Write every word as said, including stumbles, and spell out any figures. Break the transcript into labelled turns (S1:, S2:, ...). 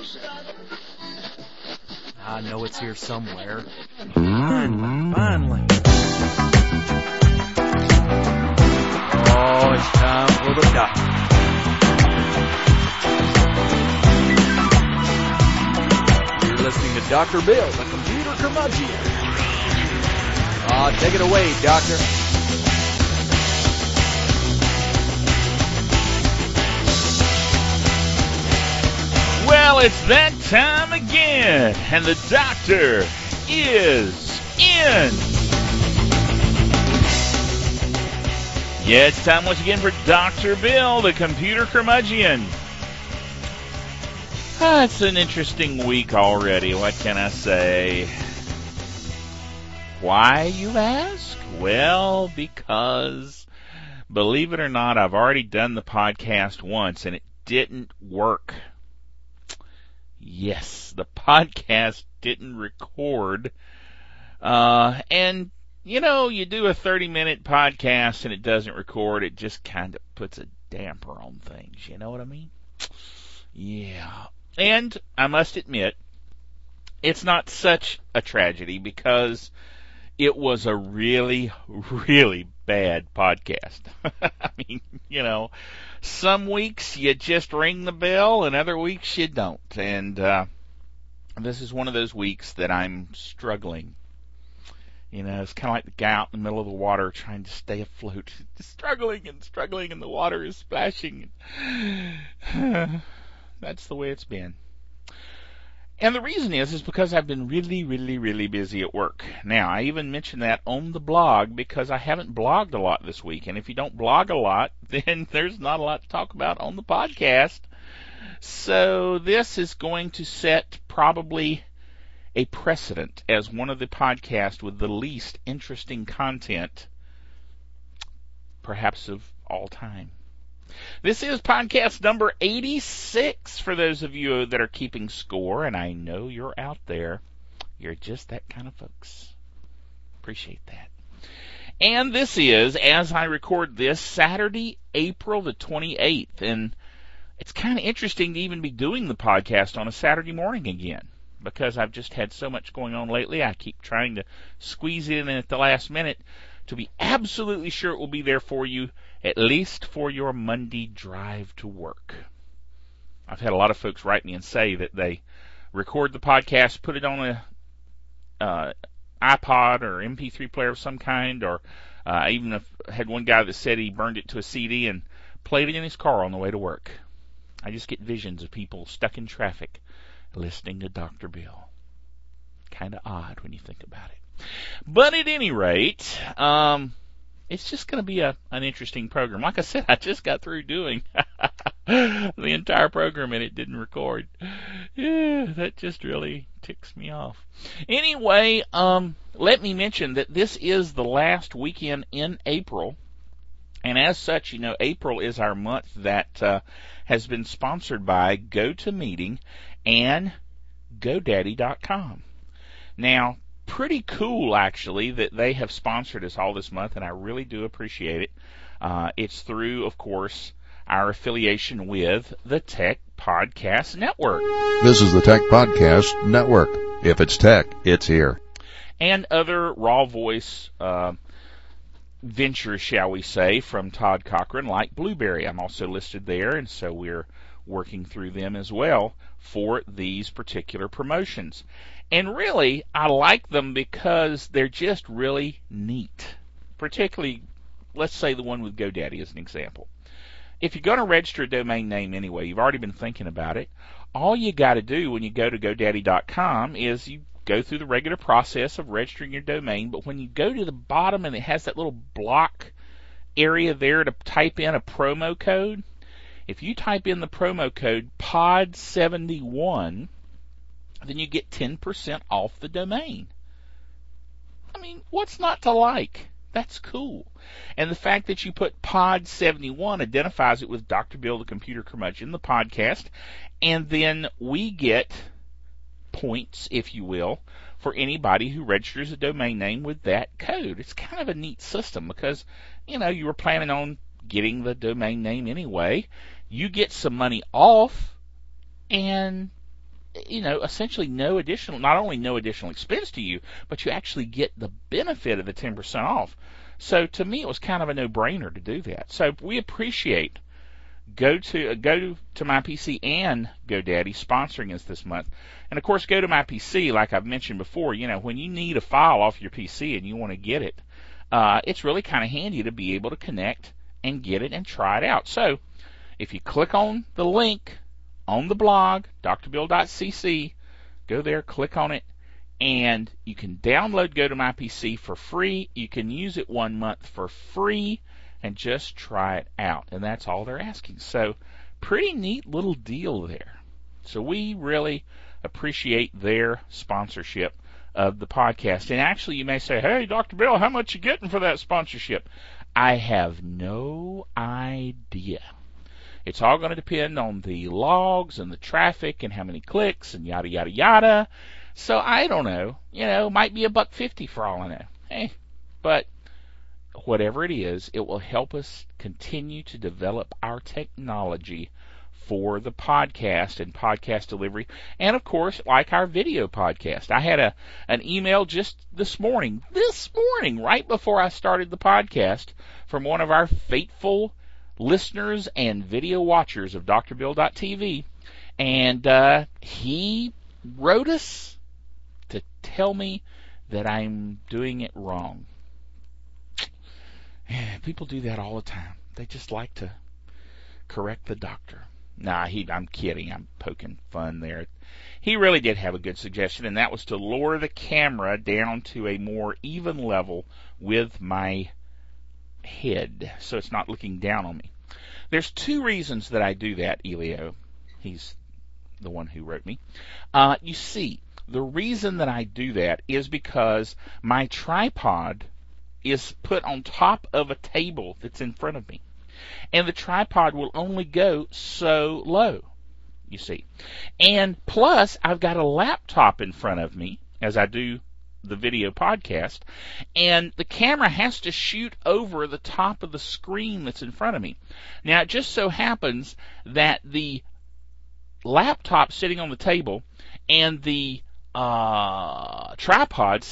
S1: I know it's here somewhere. Finally, finally. Oh, it's time for the doctor. You're listening to Doctor Bill, the computer curmudgeon. Ah, take it away, Doctor.
S2: Well, it's that time again, and the doctor is in. Yeah, it's time once again for Doctor Bill, the computer curmudgeon. Ah, it's an interesting week already, what can I say? Why, you ask? Well, because, believe it or not, I've already done the podcast once, and it didn't work. Yes, the podcast didn't record. Uh, and, you know, you do a thirty-minute podcast and it doesn't record, it just kind of puts a damper on things, you know what I mean? Yeah. And I must admit, it's not such a tragedy because it was a really, really bad podcast. I mean, you know, some weeks you just ring the bell and other weeks you don't. And uh, this is one of those weeks that I'm struggling. You know, it's kind of like the guy out in the middle of the water trying to stay afloat. Struggling and struggling and the water is splashing. That's the way it's been. And the reason is, is because I've been really, really, really busy at work. Now, I even mentioned that on the blog because I haven't blogged a lot this week. And if you don't blog a lot, then there's not a lot to talk about on the podcast. So this is going to set probably a precedent as one of the podcasts with the least interesting content, perhaps of all time. This is podcast number eighty-six for those of you that are keeping score, and I know you're out there. You're just that kind of folks. Appreciate that. And this is, as I record this, Saturday, April the twenty-eighth, and it's kind of interesting to even be doing the podcast on a Saturday morning again, because I've just had so much going on lately. I keep trying to squeeze it in at the last minute to be absolutely sure it will be there for you, at least for your Monday drive to work. I've had a lot of folks write me and say that they record the podcast, put it on a uh, iPod or M P three player of some kind, or uh, even if, had one guy that said he burned it to a C D and played it in his car on the way to work. I just get visions of people stuck in traffic listening to Doctor Bill. Kind of odd when you think about it. But at any rate, um, it's just going to be a, an interesting program. Like I said, I just got through doing the entire program and it didn't record. Yeah, that just really ticks me off. Anyway, um, let me mention that this is the last weekend in April. And as such, you know, April is our month that uh, has been sponsored by GoToMeeting and GoDaddy dot com. Now, pretty cool, actually, that they have sponsored us all this month, and I really do appreciate it. Uh, it's through, of course, our affiliation with the Tech Podcast Network.
S3: This is the Tech Podcast Network. If it's tech, it's here.
S2: And other raw voice uh, ventures, shall we say, from Todd Cochran, like Blueberry. I'm also listed there, and so we're working through them as well for these particular promotions. And really, I like them because they're just really neat. Particularly, let's say the one with GoDaddy as an example. If you're going to register a domain name anyway, you've already been thinking about it, all you got to do when you go to GoDaddy dot com is you go through the regular process of registering your domain, but when you go to the bottom and it has that little block area there to type in a promo code, if you type in the promo code P O D seventy-one, then you get ten percent off the domain. I mean, what's not to like? That's cool. And the fact that you put P O D seventy-one identifies it with Doctor Bill, the Computer Curmudgeon, the podcast, and then we get points, if you will, for anybody who registers a domain name with that code. It's kind of a neat system because, you know, you were planning on getting the domain name anyway. You get some money off, and you know, essentially no additional, not only no additional expense to you, but you actually get the benefit of the ten percent off. So to me, it was kind of a no-brainer to do that. So we appreciate Go to uh, go to MyPC and GoDaddy sponsoring us this month. And of course, go to MyPC, like I've mentioned before. You know, when you need a file off your P C and you want to get it, uh, it's really kind of handy to be able to connect and get it and try it out. So if you click on the link on the blog, D R bill dot c c, go there, click on it, and you can download GoToMyPC for free. You can use it one month for free and just try it out. And that's all they're asking. So pretty neat little deal there. So we really appreciate their sponsorship of the podcast. And actually, you may say, hey, Doctor Bill, how much you getting for that sponsorship? I have no idea. It's all going to depend on the logs and the traffic and how many clicks and yada, yada, yada. So I don't know. You know, might be a buck fifty for all I know. Hey, but whatever it is, it will help us continue to develop our technology for the podcast and podcast delivery. And of course, like our video podcast. I had a an email just this morning, this morning, right before I started the podcast, from one of our faithful listeners and video watchers of D R bill dot t v. And uh, he wrote us to tell me that I'm doing it wrong. People do that all the time. They just like to correct the doctor. Nah, he, I'm kidding. I'm poking fun there. He really did have a good suggestion, and that was to lower the camera down to a more even level with my head, so it's not looking down on me. There's two reasons that I do that, Elio. He's the one who wrote me. Uh, you see, the reason that I do that is because my tripod is put on top of a table that's in front of me. And the tripod will only go so low, you see. And plus, I've got a laptop in front of me as I do the video podcast, and the camera has to shoot over the top of the screen that's in front of me. Now, it just so happens that the laptop sitting on the table and the uh, tripod